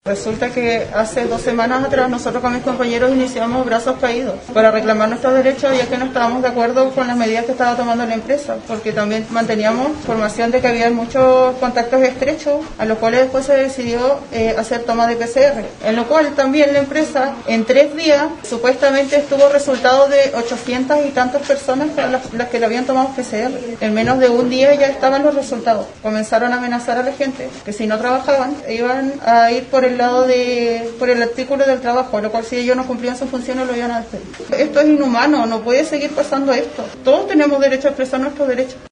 Resulta que hace 2 semanas atrás nosotros con mis compañeros iniciamos Brazos Caídos para reclamar nuestros derechos, ya que no estábamos de acuerdo con las medidas que estaba tomando la empresa, porque también manteníamos información de que había muchos contactos estrechos, a los cuales después se decidió hacer toma de PCR, en lo cual también la empresa en 3 días supuestamente estuvo resultado de 800 y tantas personas las que le habían tomado PCR. En menos de un día ya estaban los resultados. Comenzaron a amenazar a la gente que si no trabajaban iban a ir por el artículo del trabajo, lo cual si ellos no cumplían sus funciones lo iban a despedir. Esto es inhumano, no puede seguir pasando esto. Todos tenemos derecho a expresar nuestros derechos.